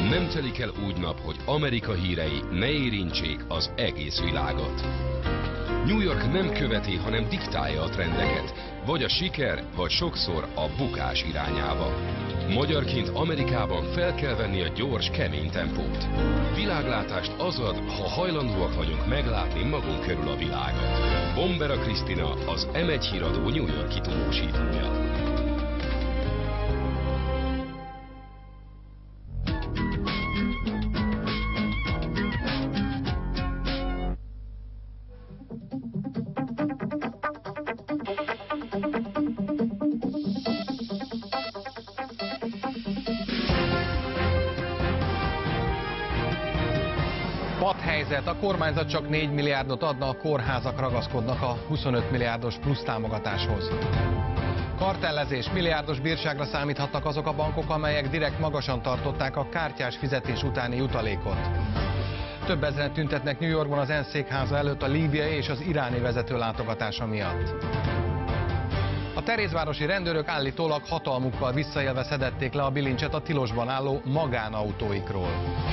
Nem telik el úgy nap, hogy Amerika hírei ne érintsék az egész világot. New York nem követi, hanem diktálja a trendeket, vagy a siker, vagy sokszor a bukás irányába. Magyarként Amerikában fel kell venni a gyors, kemény tempót. Világlátást az ad, ha hajlandóak vagyunk meglátni magunk körül a világot. Bombera Krisztina, az M1 híradó New York-i tudósítója. Padhelyzet, a kormányzat csak 4 milliárdot adna, a kórházak ragaszkodnak a 25 milliárdos plusz támogatáshoz. Kartellezés, milliárdos bírságra számíthatnak azok a bankok, amelyek direkt magasan tartották a kártyás fizetés utáni jutalékot. Több ezren tüntetnek New Yorkban az ENSZ székháza előtt a líbiai és az iráni vezető látogatása miatt. A terézvárosi rendőrök állítólag hatalmukkal visszaélve szedették le a bilincset a tilosban álló magánautóikról.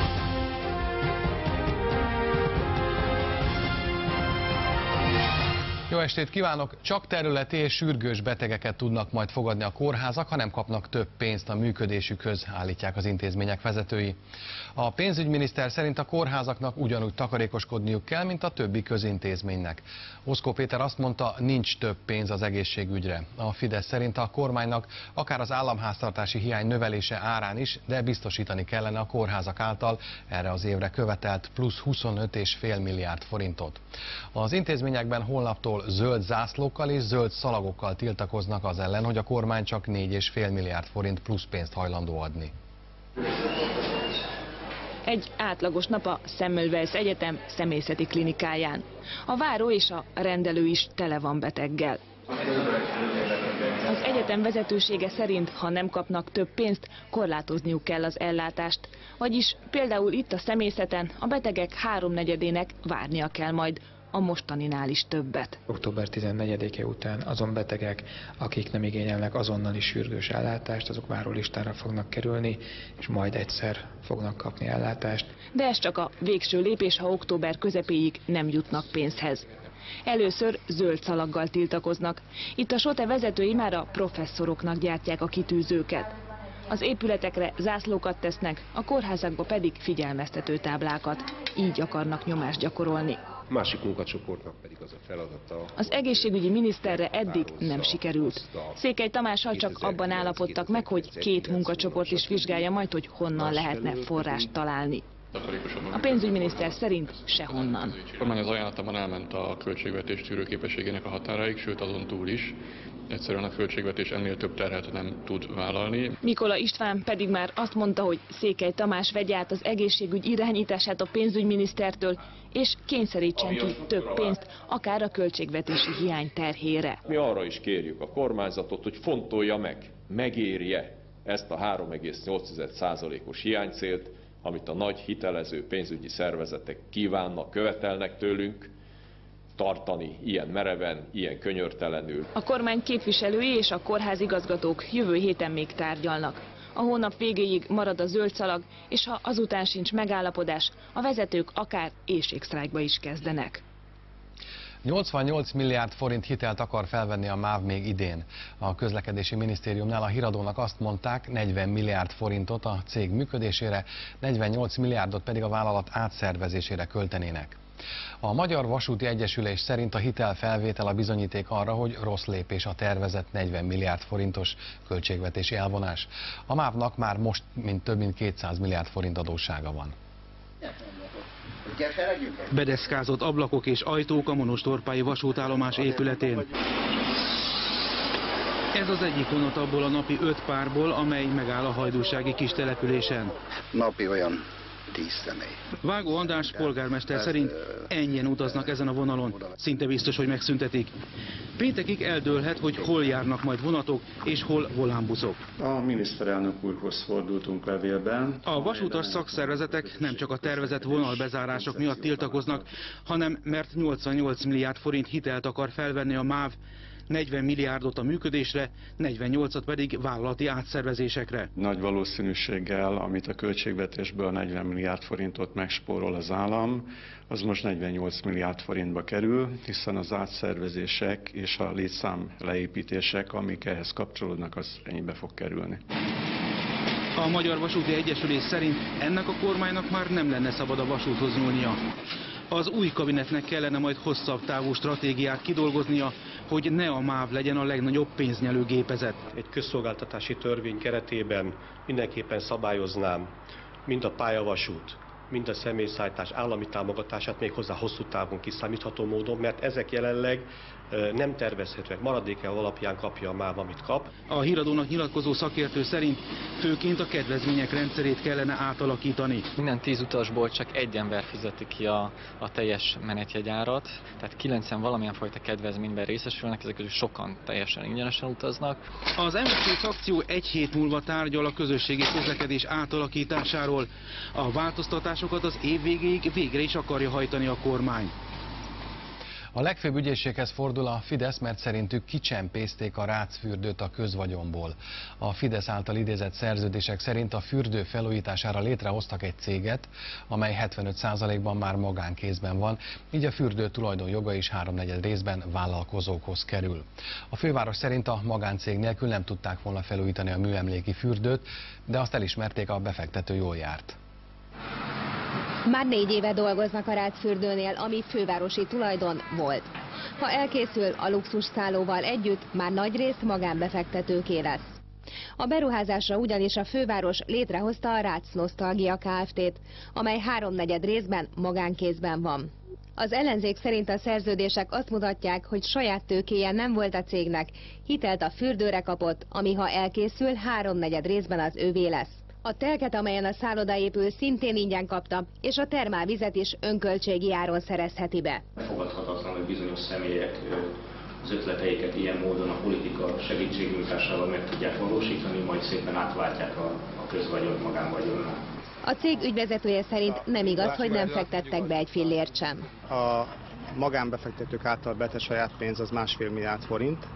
Jó estét kívánok! Csak területi és sürgős betegeket tudnak majd fogadni a kórházak, ha nem kapnak több pénzt a működésükhöz, állítják az intézmények vezetői. A pénzügyminiszter szerint a kórházaknak ugyanúgy takarékoskodniuk kell, mint a többi közintézménynek. Oszkó Péter azt mondta, nincs több pénz az egészségügyre. A Fidesz szerint a kormánynak akár az államháztartási hiány növelése árán is, de biztosítani kellene a kórházak által erre az évre követelt plusz 25,5 milliárd forintot. Az intézményekben holnaptól zöld zászlókkal és zöld szalagokkal tiltakoznak az ellen, hogy a kormány csak 4,5 milliárd forint plusz pénzt hajlandó adni. Egy átlagos nap a Semmelweis Egyetem személyzeti klinikáján. A váró és a rendelő is tele van beteggel. Az egyetem vezetősége szerint, ha nem kapnak több pénzt, korlátozniuk kell az ellátást. Vagyis például itt a személyzeten a betegek 3/4-ének várnia kell majd a mostaninál is többet. Október 14-e után azon betegek, akik nem igényelnek azonnali sürgős ellátást, azok várólistára fognak kerülni, és majd egyszer fognak kapni ellátást. De ez csak a végső lépés, ha október közepéig nem jutnak pénzhez. Először zöld szalaggal tiltakoznak. Itt a SOTE vezetői már a professzoroknak gyártják a kitűzőket. Az épületekre zászlókat tesznek, a kórházakba pedig figyelmeztető táblákat. Így akarnak nyomást gyakorolni. Másik munkacsoportnak pedig az a feladata. Az egészségügyi miniszterre eddig nem sikerült. Székely Tamással csak abban állapodtak meg, hogy 2 munkacsoport is vizsgálja majd, hogy honnan lehetne forrást találni. A pénzügyminiszter szerint sehonnan. A kormány az ajánlatában elment a költségvetés tűrőképességének a határáig, sőt azon túl is. Egyszerűen a költségvetés ennél több terhet nem tud vállalni. Mikola István pedig már azt mondta, hogy Székely Tamás vegye át az egészségügy irányítását a pénzügyminisztertől, és kényszerítsen ki több pénzt, akár a költségvetési hiány terhére. Mi arra is kérjük a kormányzatot, hogy fontolja meg, megérje ezt a 3,8%-os hiánycélt, amit a nagy hitelező pénzügyi szervezetek kívánnak, követelnek tőlünk, tartani ilyen mereven, ilyen könyörtelenül. A kormány képviselői és a kórházigazgatók jövő héten még tárgyalnak. A hónap végéig marad a zöld szalag, és ha azután sincs megállapodás, a vezetők akár éhségsztrájkba is kezdenek. 88 milliárd forint hitelt akar felvenni a MÁV még idén. A közlekedési minisztériumnál a híradónak azt mondták, 40 milliárd forintot a cég működésére, 48 milliárdot pedig a vállalat átszervezésére költenének. A Magyar Vasúti Egyesülés szerint a hitelfelvétel a bizonyíték arra, hogy rossz lépés a tervezett 40 milliárd forintos költségvetési elvonás. A MÁV-nak már most több mint 200 milliárd forint adóssága van. Bedeszkázott ablakok és ajtók a monostorpályi vasútállomás épületén. Ez az egyik vonat abból a napi 5 párból, amely megáll a hajdúsági kistelepülésen. Napi olyan 10 személy. Vágó András polgármester szerint ennyien utaznak ezen a vonalon. Szinte biztos, hogy megszüntetik. Péntekig eldőlhet, hogy hol járnak majd vonatok és hol volánbuszok. A miniszterelnök úrhoz fordultunk levélben. A vasútas szakszervezetek nem csak a tervezett vonalbezárások miatt tiltakoznak, hanem mert 88 milliárd forint hitelt akar felvenni a MÁV. 40 milliárdot a működésre, 48-at pedig vállalati átszervezésekre. Nagy valószínűséggel, amit a költségvetésből 40 milliárd forintot megspórol az állam, az most 48 milliárd forintba kerül, hiszen az átszervezések és a létszám leépítések, amik ehhez kapcsolódnak, az ennyibe fog kerülni. A Magyar Vasúti Egyesülés szerint ennek a kormánynak már nem lenne szabad a vasúthoz nyúlnia. Az új kabinetnek kellene majd hosszabb távú stratégiát kidolgoznia, hogy ne a MÁV legyen a legnagyobb pénznyelő gépezet. Egy közszolgáltatási törvény keretében mindenképpen szabályoznám mind a pályavasút, mind a személyszállítás állami támogatását, méghozzá hosszú távon kiszámítható módon, mert ezek jelenleg nem tervezhetőek. Maradékelv alapján kapja a MÁV, amit kap. A Híradónak nyilatkozó szakértő szerint főként a kedvezmények rendszerét kellene átalakítani. Minden 10 utasból csak egy ember fizeti ki a teljes menetjegyárat, tehát 90 valamilyen fajta kedvezményben részesülnek, ezek közül sokan teljesen ingyenesen utaznak. Az MSZP frakció egy hét múlva tárgyal a közösségi közlekedés átalakításáról. A változtatásokat az év végéig végre is akarja hajtani a kormány. A legfőbb ügyészséghez fordul a Fidesz, mert szerintük kicsempészték a rácfürdőt a közvagyonból. A Fidesz által idézett szerződések szerint a fürdő felújítására létrehoztak egy céget, amely 75%-ban már magánkézben van, így a fürdő tulajdonjoga is 3/4 részben vállalkozókhoz kerül. A főváros szerint a magáncég nélkül nem tudták volna felújítani a műemléki fürdőt, de azt elismerték, a befektető jól járt. Már 4 éve dolgoznak a rácfürdőnél, ami fővárosi tulajdon volt. Ha elkészül, a luxusszállóval együtt már nagyrészt magánbefektetőké lesz. A beruházásra ugyanis a főváros létrehozta a Rác Nosztalgia Kft-t, amely 3/4 részben magánkézben van. Az ellenzék szerint a szerződések azt mutatják, hogy saját tőkéje nem volt a cégnek, hitelt a fürdőre kapott, ami ha elkészül 3/4 részben az övé lesz. A telket, amelyen a szálloda épül, szintén ingyen kapta, és a termálvizet is önköltségi áron szerezheti be. Fogadhatatlan, hogy bizonyos személyek az ötleteiket ilyen módon a politika segítségnyújtásával meg tudják valósítani, majd szépen átváltják a közvagyont magánvagyonná. A cég ügyvezetője szerint nem igaz, hogy nem fektettek be egy fillért sem. A magánbefektetők által betett saját pénz az 1,5 milliárd forint.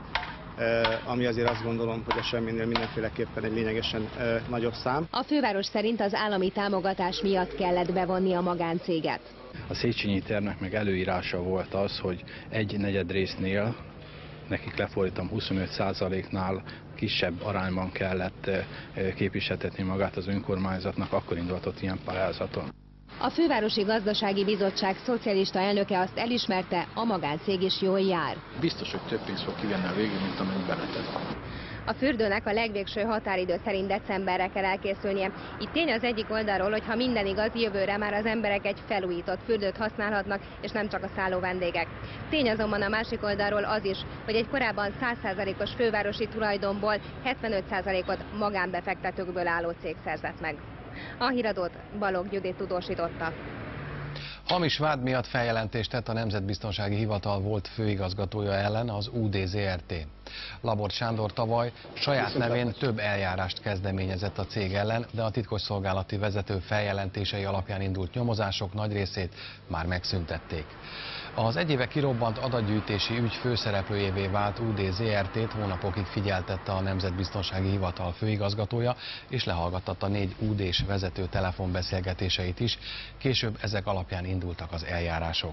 Ami azért azt gondolom, hogy a semminél mindenféleképpen egy lényegesen nagyobb szám. A főváros szerint az állami támogatás miatt kellett bevonni a magáncéget. A Széchenyi tervnek meg előírása volt az, hogy 1/4 résznél nekik lefordítom 25%-nál kisebb arányban kellett képviseltetni magát az önkormányzatnak, akkor indultott ilyen pályázaton. A Fővárosi Gazdasági Bizottság szocialista elnöke azt elismerte, a magáncég is jól jár. Biztos, hogy több pénzt fog kivenni a végén, mint amit beletett. A fürdőnek a legvégső határidő szerint decemberre kell elkészülnie. Itt tény az egyik oldalról, hogy ha minden igaz, jövőre már az emberek egy felújított fürdőt használhatnak, és nem csak a szálló vendégek. Tény azonban a másik oldalról az is, hogy egy korábban 100%-os fővárosi tulajdonból 75%-ot magánbefektetőkből álló cég szerzett meg. A Híradót Balogh Judit tudósította. Hamis vád miatt feljelentést tett a Nemzetbiztonsági Hivatal volt főigazgatója ellen az UD Zrt. Labort Sándor tavaly saját nevén több eljárást kezdeményezett a cég ellen, de a titkosszolgálati vezető feljelentései alapján indult nyomozások nagy részét már megszüntették. Az egy éve kirobbant adatgyűjtési ügy főszereplőjévé vált UD Zrt-t hónapokig figyeltette a Nemzetbiztonsági Hivatal főigazgatója, és lehallgattatta 4 UD-s vezető telefonbeszélgetéseit is, később ezek alapján indultak az eljárások.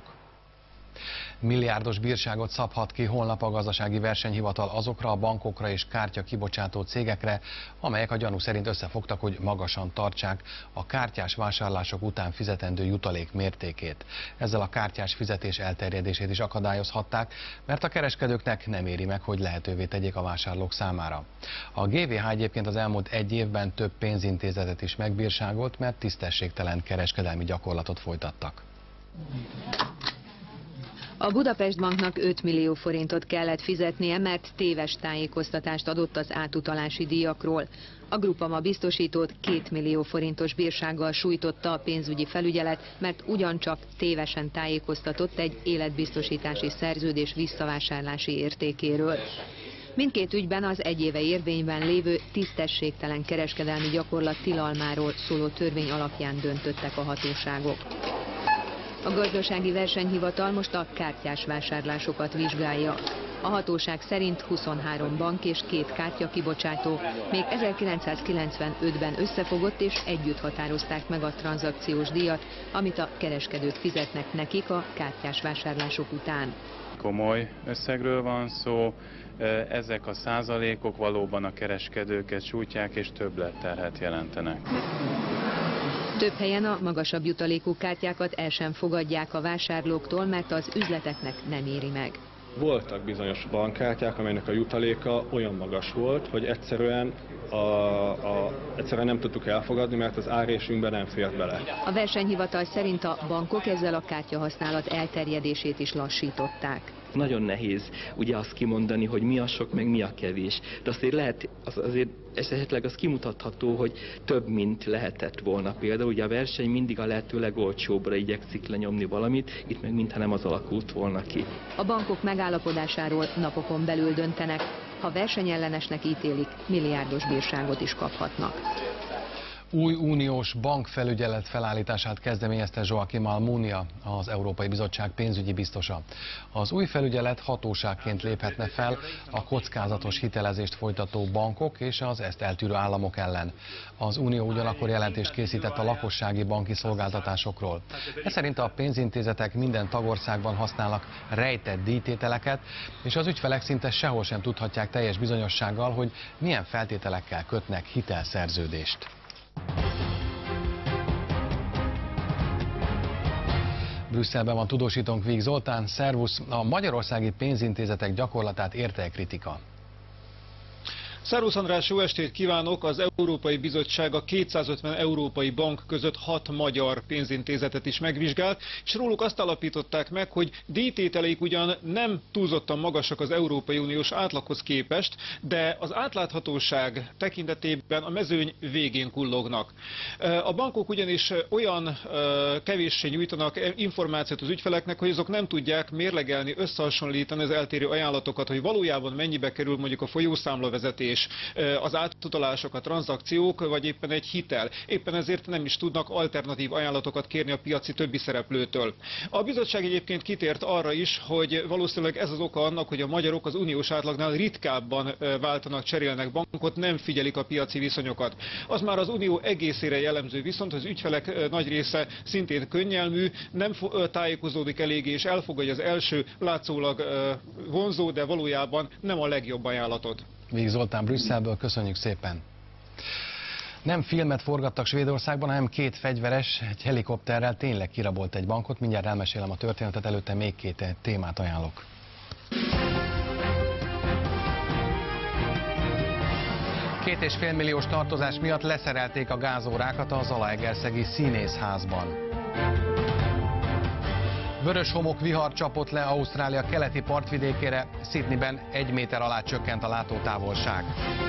Milliárdos bírságot szabhat ki holnap a Gazdasági Versenyhivatal azokra a bankokra és kártya kibocsátó cégekre, amelyek a gyanú szerint összefogtak, hogy magasan tartsák a kártyás vásárlások után fizetendő jutalék mértékét. Ezzel a kártyás fizetés elterjedését is akadályozhatták, mert a kereskedőknek nem éri meg, hogy lehetővé tegyék a vásárlók számára. A GVH egyébként az elmúlt egy évben több pénzintézetet is megbírságolt, mert tisztességtelen kereskedelmi gyakorlatot folytattak. A Budapest Banknak 5 millió forintot kellett fizetnie, mert téves tájékoztatást adott az átutalási díjakról. A Grupama biztosítót 2 millió forintos bírsággal sújtotta a pénzügyi felügyelet, mert ugyancsak tévesen tájékoztatott egy életbiztosítási szerződés visszavásárlási értékéről. Mindkét ügyben az egy éve érvényben lévő tisztességtelen kereskedelmi gyakorlat tilalmáról szóló törvény alapján döntöttek a hatóságok. A Gazdasági Versenyhivatal most a kártyás vásárlásokat vizsgálja. A hatóság szerint 23 bank és 2 kártyakibocsátó még 1995-ben összefogott és együtt határozták meg a tranzakciós díjat, amit a kereskedők fizetnek nekik a kártyás vásárlások után. Komoly összegről van szó, ezek a százalékok valóban a kereskedőket sújtják és többletterhet jelentenek. Több helyen a magasabb jutalékú kártyákat el sem fogadják a vásárlóktól, mert az üzleteknek nem éri meg. Voltak bizonyos bankkártyák, amelynek a jutaléka olyan magas volt, hogy egyszerűen nem tudtuk elfogadni, mert az árésünkben nem fért bele. A versenyhivatal szerint a bankok ezzel a kártyahasználat elterjedését is lassították. Nagyon nehéz ugye azt kimondani, hogy mi a sok, meg mi a kevés. De azért lehet, azért esetleg az kimutatható, hogy több, mint lehetett volna. Például ugye a verseny mindig a lehető legolcsóbbra igyekszik lenyomni valamit, itt meg mintha nem az alakult volna ki. A bankok megállapodásáról napokon belül döntenek. Ha versenyellenesnek ítélik, milliárdos bírságot is kaphatnak. Új uniós bankfelügyelet felállítását kezdeményezte Joaquim Almunia, az Európai Bizottság pénzügyi biztosa. Az új felügyelet hatóságként léphetne fel a kockázatos hitelezést folytató bankok és az ezt eltűrő államok ellen. Az Unió ugyanakkor jelentést készített a lakossági banki szolgáltatásokról. Ez szerint a pénzintézetek minden tagországban használnak rejtett díjtételeket, és az ügyfelek szinte sehol sem tudhatják teljes bizonyossággal, hogy milyen feltételekkel kötnek hitelszerződést. Brüsszelben van tudósítónk Víg Zoltán. Szervusz! A magyarországi pénzintézetek gyakorlatát érte kritika? Szervusz András, jó estét kívánok! Az Európai Bizottság a 250 európai bank között 6 magyar pénzintézetet is megvizsgált, és róluk azt állapították meg, hogy díjtételeik ugyan nem túlzottan magasak az Európai Uniós átlaghoz képest, de az átláthatóság tekintetében a mezőny végén kullognak. A bankok ugyanis olyan kevéssé nyújtanak információt az ügyfeleknek, hogy azok nem tudják mérlegelni, összehasonlítani az eltérő ajánlatokat, hogy valójában mennyibe kerül mondjuk a folyószámlavezetés, az átutalások, a tranzakciók, vagy éppen egy hitel. Éppen ezért nem is tudnak alternatív ajánlatokat kérni a piaci többi szereplőtől. A bizottság egyébként kitért arra is, hogy valószínűleg ez az oka annak, hogy a magyarok az uniós átlagnál ritkábban váltanak, cserélnek bankot, nem figyelik a piaci viszonyokat. Az már az unió egészére jellemző, viszont az ügyfelek nagy része szintén könnyelmű, nem tájékozódik eléggé, és elfogadja az első látszólag vonzó, de valójában nem a legjobb ajánlatot. Víg Zoltán Brüsszelből, köszönjük szépen! Nem filmet forgattak Svédországban, hanem 2 fegyveres egy helikopterrel tényleg kirabolt egy bankot. Mindjárt elmesélem a történetet, előtte még 2 témát ajánlok. $2,5 milliós tartozás miatt leszerelték a gázórákat a zalaegerszegi színészházban. Vörös homok vihar csapott le Ausztrália keleti partvidékére, Sydneyben 1 méter alá csökkent a látótávolság.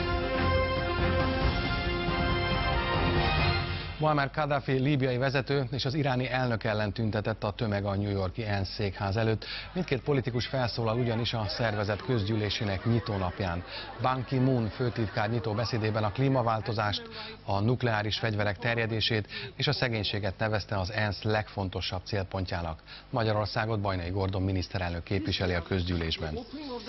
Muammar Kadhafi líbiai vezető és az iráni elnök ellen tüntetett a tömeg a New York-i ENSZ székház előtt. Mindkét politikus felszólal ugyanis a szervezet közgyűlésének nyitónapján. Ban Ki-moon főtitkár nyitó beszédében a klímaváltozást, a nukleáris fegyverek terjedését és a szegénységet nevezte az ENSZ legfontosabb célpontjának. Magyarországot Bajnai Gordon miniszterelnök képviseli a közgyűlésben.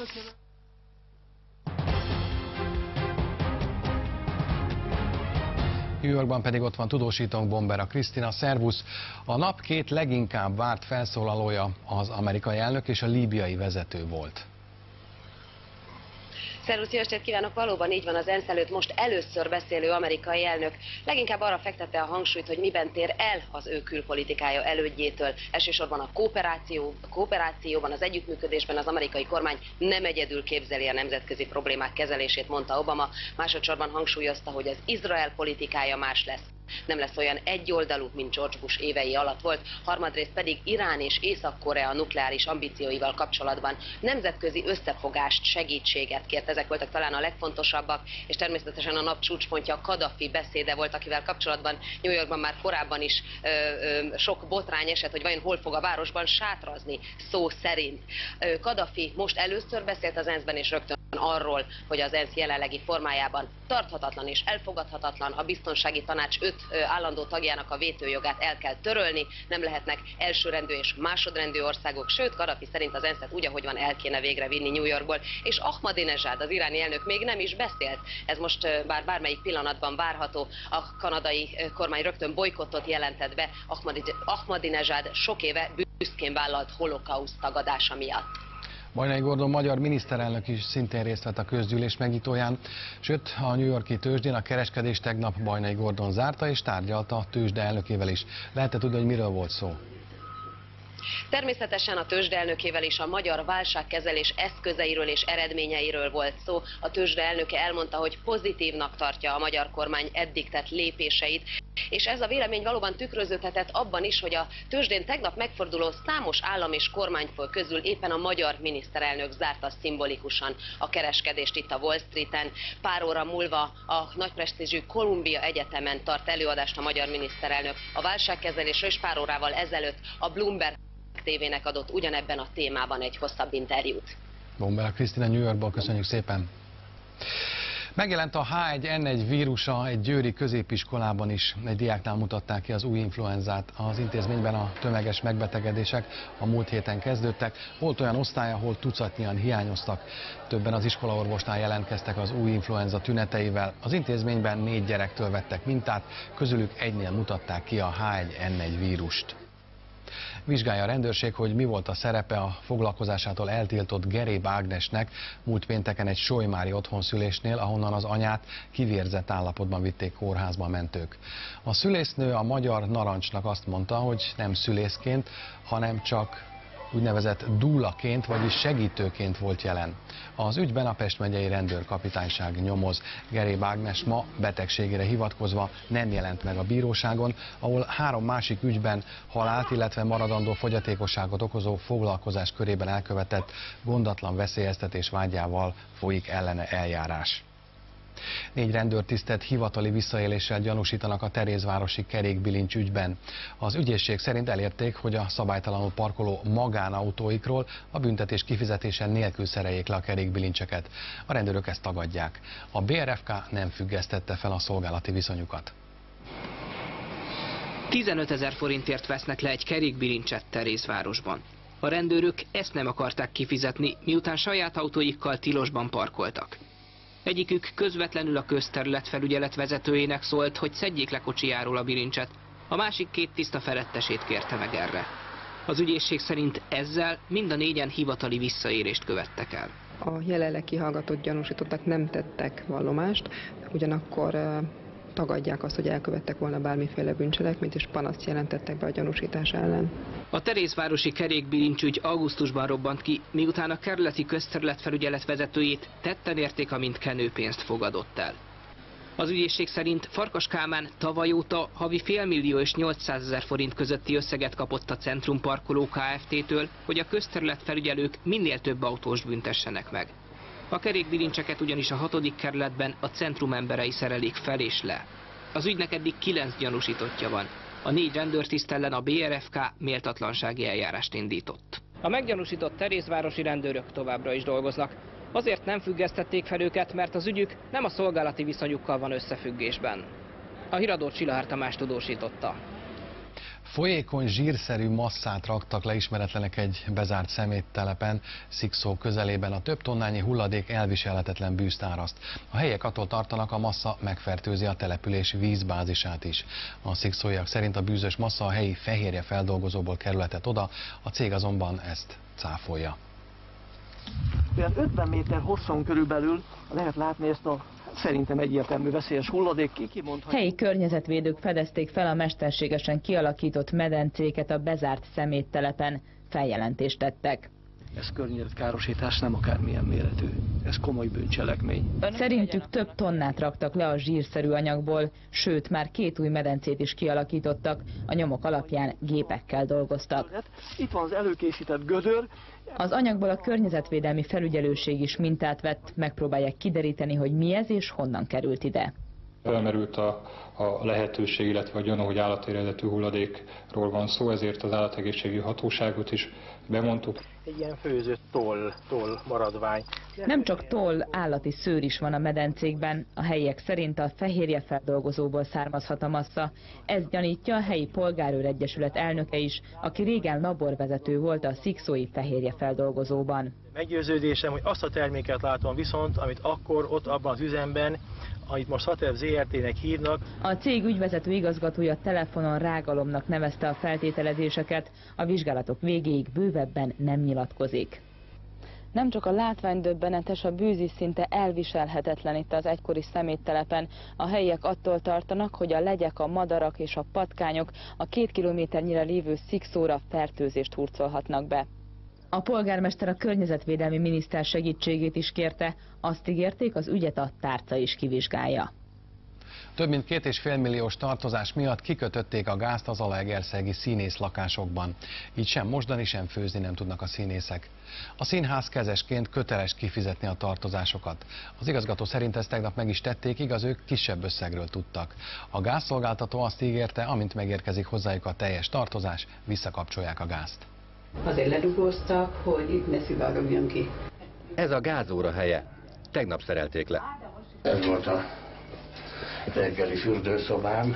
New Yorkban pedig ott van tudósítónk Bombera Krisztina. Szervusz! A nap 2 leginkább várt felszólalója az amerikai elnök és a líbiai vezető volt. Szervusz, jó estét kívánok! Valóban így van, az ENSZ előtt most először beszélő amerikai elnök leginkább arra fektette a hangsúlyt, hogy miben tér el az ő külpolitikája elődjétől. Elsősorban a kooperációban, az együttműködésben az amerikai kormány nem egyedül képzeli a nemzetközi problémák kezelését, mondta Obama. Másodszorban hangsúlyozta, hogy az Izrael politikája más lesz. Nem lesz olyan egyoldalú, mint George Bush évei alatt volt, harmadrészt pedig Irán és Észak-Korea nukleáris ambícióival kapcsolatban nemzetközi összefogást, segítséget kért. Ezek voltak talán a legfontosabbak, és természetesen a nap csúcspontja Kadhafi beszéde volt, akivel kapcsolatban New Yorkban már korábban is sok botrány esett, hogy vajon hol fog a városban sátrazni, szó szerint. Kadhafi most először beszélt az ENSZ-ben, és rögtön arról, hogy az ENSZ jelenlegi formájában tarthatatlan és elfogadhatatlan, a biztonsági tanács 5 állandó tagjának a vétőjogát el kell törölni, nem lehetnek elsőrendű és másodrendű országok, sőt Kadhafi szerint az ENSZ-et úgy, ahogy van, el kéne végre vinni New Yorkból, és Ahmadinejad, az iráni elnök még nem is beszélt. Ez most bármelyik pillanatban várható, a kanadai kormány rögtön bojkottot jelentett be Ahmadinejad sok éve büszkén vállalt holokauszt tagadása miatt. Bajnai Gordon magyar miniszterelnök is szintén részt vett a közgyűlés megnyitóján, sőt a New York-i tőzsdén a kereskedést tegnap Bajnai Gordon zárta és tárgyalta a tőzsde elnökével is. Lehet-e tudni, hogy miről volt szó? Természetesen a tőzsde elnökével is a magyar válságkezelés eszközeiről és eredményeiről volt szó. A tőzsde elnöke elmondta, hogy pozitívnak tartja a magyar kormány eddig tett lépéseit, és ez a vélemény valóban tükröződhetett abban is, hogy a tőzsdén tegnap megforduló számos állam és kormányfő közül éppen a magyar miniszterelnök zárta szimbolikusan a kereskedést itt a Wall Streeten. Pár óra múlva a nagypresztízsű Columbia Egyetemen tart előadást a magyar miniszterelnök a válságkezelésről, és pár órával ezelőtt a Bloomberg TV-nek adott ugyanebben a témában egy hosszabb interjút. Bombela Krisztina New Yorkból, köszönjük szépen! Megjelent a H1N1 vírusa egy győri középiskolában is. Egy diáknál mutatták ki az új influenzát. Az intézményben a tömeges megbetegedések a múlt héten kezdődtek. Volt olyan osztály, ahol tucatnyian hiányoztak. Többen az iskolaorvosnál jelentkeztek az új influenza tüneteivel. Az intézményben 4 gyerektől vettek mintát, közülük egynél mutatták ki a H1N1 vírust. Vizsgálja a rendőrség, hogy mi volt a szerepe a foglalkozásától eltiltott Geréb Ágnesnek múlt pénteken egy solymári otthonszülésnél, ahonnan az anyát kivérzett állapotban vitték kórházba a mentők. A szülésznő a Magyar Narancsnak azt mondta, hogy nem szülészként, hanem csak úgynevezett dúlaként, vagyis segítőként volt jelen. Az ügyben a Pest megyei rendőrkapitányság nyomoz. Geréb Ágnes ma betegségére hivatkozva nem jelent meg a bíróságon, ahol 3 másik ügyben halált, illetve maradandó fogyatékosságot okozó foglalkozás körében elkövetett gondatlan veszélyeztetés vágyával folyik ellene eljárás. 4 rendőrtisztet hivatali visszaéléssel gyanúsítanak a Terézvárosi kerékbilincs ügyben. Az ügyészség szerint elérték, hogy a szabálytalanul parkoló magánautóikról a büntetés kifizetése nélkül szereljék le a kerékbilincseket. A rendőrök ezt tagadják. A BRFK nem függesztette fel a szolgálati viszonyukat. 15 000 forintért vesznek le egy kerékbilincset Terézvárosban. A rendőrök ezt nem akarták kifizetni, miután saját autóikkal tilosban parkoltak. Egyikük közvetlenül a közterületfelügyelet vezetőjének szólt, hogy szedjék le kocsijáról a bilincset, a másik 2 tiszta felettesét kérte meg erre. Az ügyészség szerint ezzel mind a 4-en hivatali visszaélést követtek el. A jelenleg kihallgatott gyanúsítottak nem tettek vallomást, ugyanakkor tagadják azt, hogy elkövettek volna bármiféle bűncselekményt, és panaszt jelentettek be a gyanúsítás ellen. A Terézvárosi kerékbilincsügy augusztusban robbant ki, miután a kerületi közterületfelügyelet vezetőjét tetten érték, amint kenőpénzt fogadott el. Az ügyészség szerint Farkas Kálmán tavaly óta havi 500 000 és 800 000 forint közötti összeget kapott a Centrum Parkoló Kft-től, hogy a közterületfelügyelők minél több autóst büntessenek meg. A kerékbilincseket ugyanis a 6. kerületben a centrum emberei szerelik fel és le. Az ügynek eddig 9 gyanúsítottja van. A 4 rendőrtiszt ellen a BRFK méltatlansági eljárást indított. A meggyanúsított terézvárosi rendőrök továbbra is dolgoznak. Azért nem függesztették fel őket, mert az ügyük nem a szolgálati viszonyukkal van összefüggésben. A híradót Silahár Tamás tudósította. Folyékony, zsírszerű masszát raktak le ismeretlenek egy bezárt szeméttelepen, Szikszó közelében. A több tonnányi hulladék elviselhetetlen bűzt áraszt. A helyiek attól tartanak, a massza megfertőzi a település vízbázisát is. A szikszóiak szerint a bűzös massza a helyi fehérje feldolgozóból kerülhetett oda, a cég azonban ezt cáfolja. Olyan 50 méter hosszon körülbelül lehet látni ezt a szerintem egyértelmű veszélyes hulladék. Helyi környezetvédők fedezték fel a mesterségesen kialakított medencéket a bezárt szeméttelepen. Feljelentést tettek. Ez környezetkárosítás, nem akármilyen méretű. Ez komoly bűncselekmény. Szerintük több tonnát raktak le a zsírszerű anyagból, sőt már 2 új medencét is kialakítottak, a nyomok alapján gépekkel dolgoztak. Itt van az előkészített gödör. Az anyagból a környezetvédelmi felügyelőség is mintát vett, megpróbálják kideríteni, hogy mi ez és honnan került ide. Felmerült a a lehetőség, illetve a gyanú, hogy állati eredetű hulladékról van szó, ezért az állategészségügyi hatóságot is bemondtuk. Egy ilyen főzött toll maradvány. Nem csak toll, állati szőr is van a medencékben. A helyiek szerint a fehérjefeldolgozóból származhat a massza. Ez gyanítja a helyi polgárőr egyesület elnöke is, aki régen laborvezető volt a szikszói fehérjefeldolgozóban. Meggyőződésem, hogy azt a terméket látom viszont, amit akkor ott abban az üzemben, amit most Satev ZRT-nek hívnak. A cég ügyvezető igazgatója telefonon rágalomnak nevezte a feltételezéseket, a vizsgálatok végéig bővebben nem nyilatkozik. Nem csak a látvány döbbenetes, a bűz is szinte elviselhetetlen itt az egykori szeméttelepen. A helyiek attól tartanak, hogy a legyek, a madarak és a patkányok a 2 kilométernyire lévő szikszóra fertőzést hurcolhatnak be. A polgármester a környezetvédelmi miniszter segítségét is kérte, azt ígérték, az ügyet a tárca is kivizsgálja. Több mint 2,5 milliós tartozás miatt kikötötték a gázt az zalaegerszegi színész lakásokban. Így sem mosdani, sem főzni nem tudnak a színészek. A színház kezesként köteles kifizetni a tartozásokat. Az igazgató szerint ezt tegnap meg is tették, igaz, ők kisebb összegről tudtak. A gázszolgáltató azt ígérte, amint megérkezik hozzájuk a teljes tartozás, visszakapcsolják a gázt. Azért ledugóztak, hogy itt ne szivárogjon ki. Ez a gázóra helye. Tegnap szerelték le. Ez volt a reggeli fürdőszobám.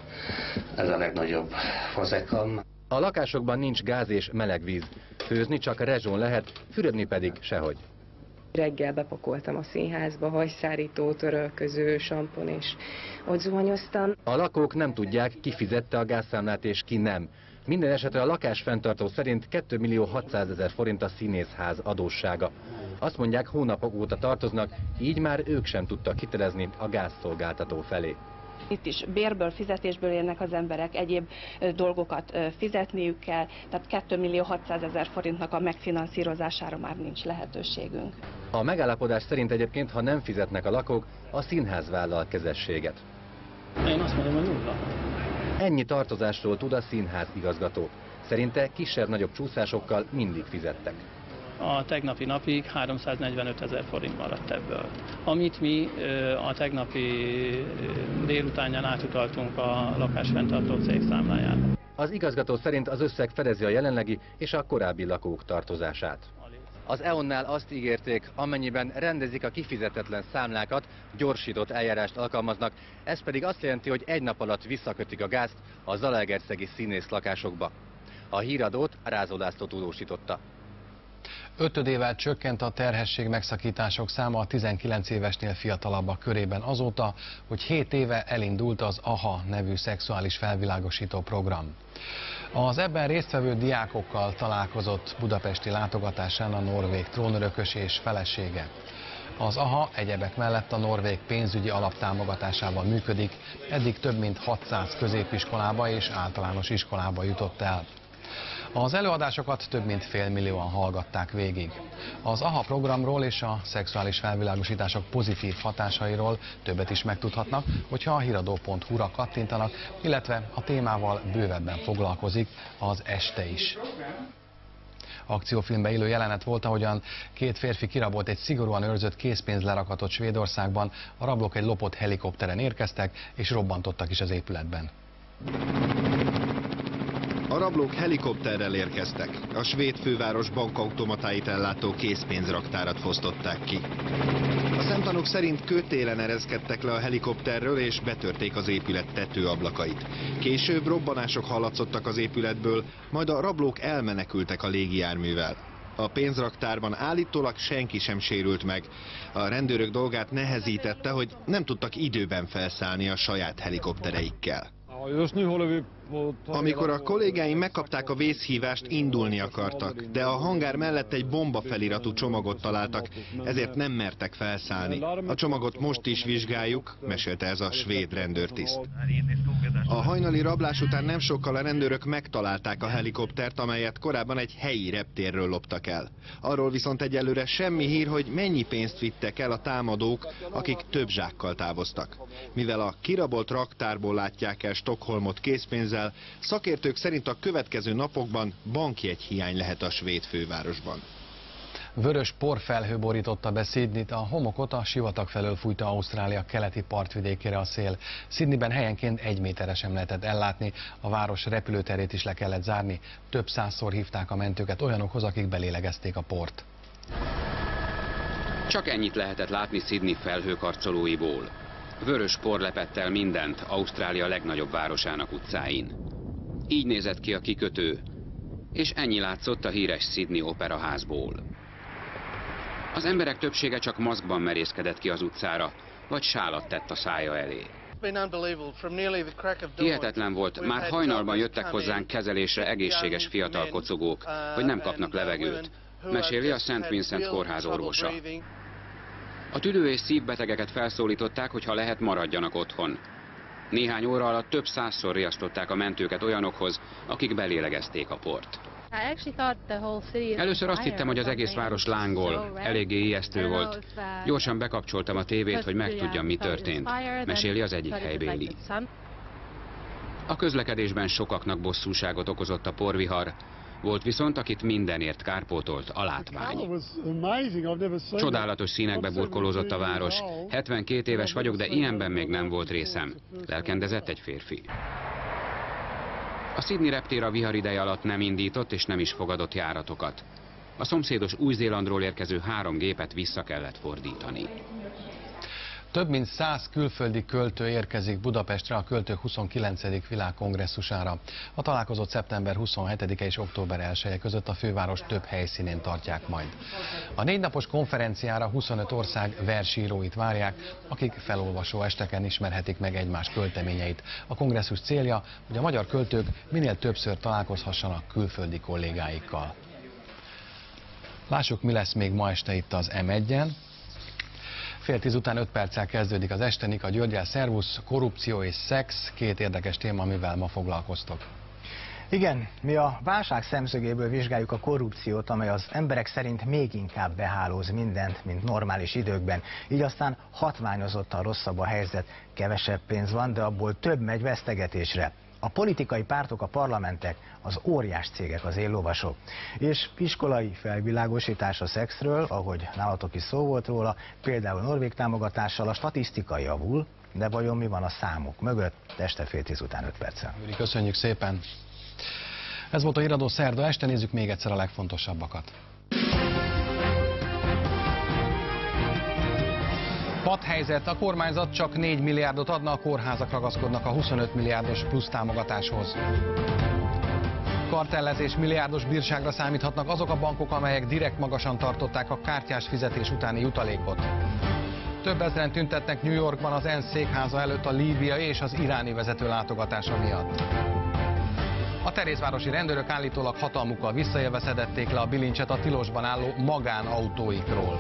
Ez a legnagyobb fazekam. A lakásokban nincs gáz és meleg víz. Főzni csak rezsón lehet, fürödni pedig sehogy. Reggel bepakoltam a színházba, hajszárító, törölköző, sampon, és ott zuhanyoztam. A lakók nem tudják, ki fizette a gázszámlát és ki nem. Minden esetre a lakásfenntartó szerint 2.600.000 forint a színészház adóssága. Azt mondják, hónapok óta tartoznak, így már ők sem tudtak hitelezni a gázszolgáltató felé. Itt is bérből, fizetésből élnek az emberek, egyéb dolgokat fizetniük kell, tehát 2.600.000 forintnak a megfinanszírozására már nincs lehetőségünk. A megállapodás szerint egyébként, ha nem fizetnek a lakók, a színház vállal kezességet. Én azt mondom, hogy nulla. Ennyi tartozásról tud a színház igazgató. Szerinte kisebb-nagyobb csúszásokkal mindig fizettek. A tegnapi napig 345.000 forint maradt ebből. Amit mi a tegnapi délutánján átutaltunk a lakásfenntartó cég számlájára. Az igazgató szerint az összeg fedezi a jelenlegi és a korábbi lakók tartozását. Az EON-nál azt ígérték, amennyiben rendezik a kifizetetlen számlákat, gyorsított eljárást alkalmaznak, ez pedig azt jelenti, hogy egy nap alatt visszakötik a gázt a zalaegerszegi színész lakásokba. A híradót Rázó László tudósította. 5-ével csökkent a terhesség megszakítások száma a 19 évesnél fiatalabbak körében azóta, hogy 7 éve elindult az AHA nevű szexuális felvilágosító program. Az ebben résztvevő diákokkal találkozott budapesti látogatásán a norvég trónörökös és felesége. Az AHA egyebek mellett a norvég pénzügyi alap támogatásával működik, eddig több mint 600 középiskolába és általános iskolába jutott el. Az előadásokat több mint 500 000 hallgatták végig. Az AHA programról és a szexuális felvilágosítások pozitív hatásairól többet is megtudhatnak, hogyha a hiradó.hu-ra kattintanak, illetve a témával bővebben foglalkozik az Este is. Akciófilmbe illő jelenet volt, ahogyan 2 férfi kirabolt egy szigorúan őrzött készpénzlerakatot Svédországban, a rablók egy lopott helikopteren érkeztek és robbantottak is az épületben. A rablók helikopterrel érkeztek. A svéd főváros bankautomatáit ellátó készpénzraktárat fosztották ki. A szemtanúk szerint kötélen ereszkedtek le a helikopterről és betörték az épület tetőablakait. Később robbanások hallatszottak az épületből, majd a rablók elmenekültek a légijárművel. A pénzraktárban állítólag senki sem sérült meg. A rendőrök dolgát nehezítette, hogy nem tudtak időben felszállni a saját helikoptereikkel. Amikor a kollégáim megkapták a vészhívást, indulni akartak, de a hangár mellett egy bomba feliratú csomagot találtak, ezért nem mertek felszállni. A csomagot most is vizsgáljuk, mesélte ez a svéd rendőrtiszt. A hajnali rablás után nem sokkal a rendőrök megtalálták a helikoptert, amelyet korábban egy helyi reptérről loptak el. Arról viszont egyelőre semmi hír, hogy mennyi pénzt vittek el a támadók, akik több zsákkal távoztak. Mivel a kirabolt raktárból látják el Stockholmot készpénzzel, szakértők szerint a következő napokban bankjegyhiány lehet a svéd fővárosban. Vörös porfelhő borította be Sydneyt, a homokot a sivatag felől fújta Ausztrália keleti partvidékére a szél. Sydneyben helyenként 1 méterre sem lehetett ellátni, a város repülőterét is le kellett zárni, több százszor hívták a mentőket olyanokhoz, akik belélegezték a port. Csak ennyit lehetett látni Sydney felhőkarcolóiból. Vörös por lepett el mindent Ausztrália legnagyobb városának utcáin. Így nézett ki a kikötő, és ennyi látszott a híres Sydney operaházból. Az emberek többsége csak maszkban merészkedett ki az utcára, vagy sálat tett a szája elé. Hihetetlen volt, már hajnalban jöttek hozzánk kezelésre egészséges fiatal kocogók, hogy nem kapnak levegőt, meséli a St. Vincent kórház orvosa. A tüdő- és szívbetegeket felszólították, hogy ha lehet, maradjanak otthon. Néhány óra alatt több százszor riasztották a mentőket olyanokhoz, akik belélegezték a port. Először azt hittem, hogy az egész város lángol, eléggé ijesztő volt. Gyorsan bekapcsoltam a tévét, hogy megtudjam, mi történt, meséli az egyik helybéli. A közlekedésben sokaknak bosszúságot okozott a porvihar, volt viszont, akit mindenért kárpótolt a látvány. Csodálatos színekbe burkolózott a város. 72 éves vagyok, de ilyenben még nem volt részem, lelkendezett egy férfi. A Sydney reptér a vihar ideje alatt nem indított és nem is fogadott járatokat. A szomszédos Új-Zélandról érkező 3 gépet vissza kellett fordítani. Több mint 100 külföldi költő érkezik Budapestre a Költők 29. világkongresszusára. A találkozót szeptember 27-e és október 1-e között a főváros több helyszínén tartják majd. A 4 napos konferenciára 25 ország versíróit várják, akik felolvasó esteken ismerhetik meg egymás költeményeit. A kongresszus célja, hogy a magyar költők minél többször találkozhassanak külföldi kollégáikkal. Lássuk, mi lesz még ma este itt az M1-en. Fél 10 után 5 perccel kezdődik az este. Nika Györgyel, szervusz, korrupció és szex, 2 érdekes téma, amivel ma foglalkoztok. Igen, mi a válság szemszögéből vizsgáljuk a korrupciót, amely az emberek szerint még inkább behálóz mindent, mint normális időkben. Így aztán hatványozottan rosszabb a helyzet, kevesebb pénz van, de abból több megy vesztegetésre. A politikai pártok, a parlamentek, az óriás cégek az éllovasok. És iskolai felvilágosítás a szexről, ahogy nálatok is szó volt róla, például norvég támogatással a statisztika javul, de vajon mi van a számok mögött? Este fél 10 után 5 perccel. Gyuri, köszönjük szépen! Ez volt a Híradó szerda este, nézzük még egyszer a legfontosabbakat. Padhelyzet, a kormányzat csak 4 milliárdot adna, a kórházak ragaszkodnak a 25 milliárdos plusz támogatáshoz. Kartellezés, milliárdos bírságra számíthatnak azok a bankok, amelyek direkt magasan tartották a kártyás fizetés utáni jutalékot. Több ezren tüntetnek New Yorkban az ENSZ székháza előtt a líbiai és az iráni vezető látogatása miatt. A terézvárosi rendőrök állítólag hatalmukkal visszaélve szedették le a bilincset a tilosban álló magánautóikról.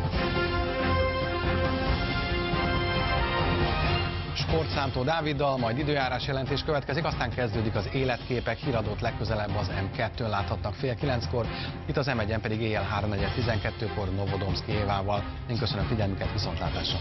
Sportszámtó Dáviddal, majd időjárás jelentés következik, aztán kezdődik az életképek, híradót legközelebb az M2-n láthatnak fél 9-kor, itt az M1-en pedig éjjel 3:12-kor Novodomszki Évával. Én köszönöm figyelmüket, viszontlátásra!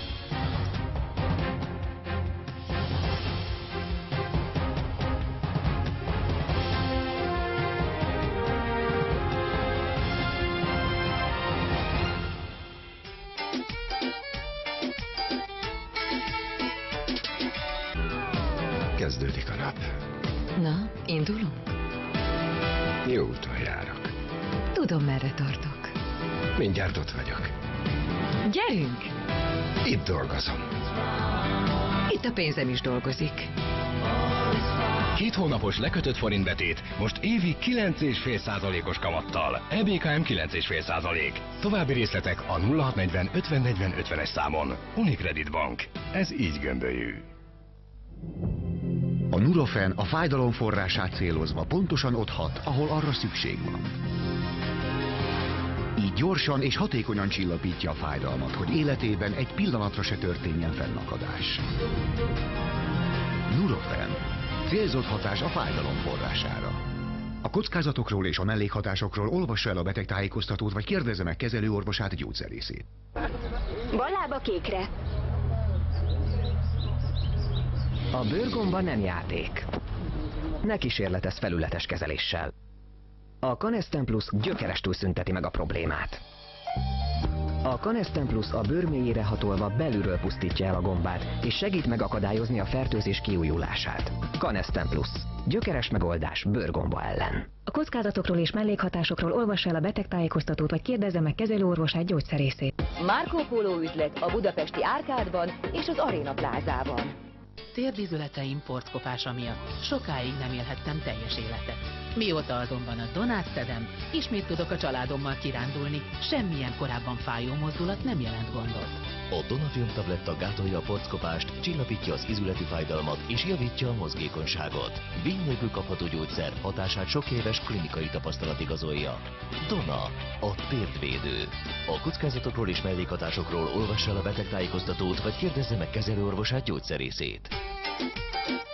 Kezdődik a nap. Na, indulunk? Jó úton járok. Tudom, merre tartok. Mindjárt ott vagyok. Gyerünk! Itt dolgozom. Itt a pénzem is dolgozik. 2 hónapos lekötött forintbetét most évi 9,5%-os kamattal. EBKM 9,5%. További részletek a 0640 50 40 50-es számon. Unicredit Bank. Ez így gömbölyű. A Nurofen a fájdalom forrását célozva pontosan ott hat, ahol arra szükség van. Így gyorsan és hatékonyan csillapítja a fájdalmat, hogy életében egy pillanatra se történjen fennakadás. Nurofen. Célzott hatás a fájdalom forrására. A kockázatokról és a mellékhatásokról olvassa el a betegtájékoztatót, vagy kérdezze meg kezelőorvosát, gyógyszerészét. Bal lába kékre. A bőrgomba nem játék. Ne kísérletezz felületes kezeléssel. A Canesten Plus gyökerestül szünteti meg a problémát. A Canesten Plus a bőr mélyére hatolva belülről pusztítja el a gombát, és segít megakadályozni a fertőzés kiújulását. Canesten Plus. Gyökeres megoldás bőrgomba ellen. A kockázatokról és mellékhatásokról olvassa el a betegtájékoztatót, vagy kérdezze meg kezelőorvosát, gyógyszerészét. Marco Polo üzlet a budapesti Árkádban és az Aréna plázában. Térdizületeim porckopása miatt sokáig nem élhettem teljes életet. Mióta azonban a Donát szedem, ismét tudok a családommal kirándulni, semmilyen korábban fájó mozdulat nem jelent gondot. A Donafilm tabletta gátolja a porckopást, csillapítja az izületi fájdalmat és javítja a mozgékonyságot. Vín nélkül kapható gyógyszer, hatását sok éves klinikai tapasztalat igazolja. Dona, a térdvédő. A kockázatokról és mellékhatásokról olvassa el a betegtájékoztatót, vagy kérdezze meg kezelőorvosát, gyógyszerészét.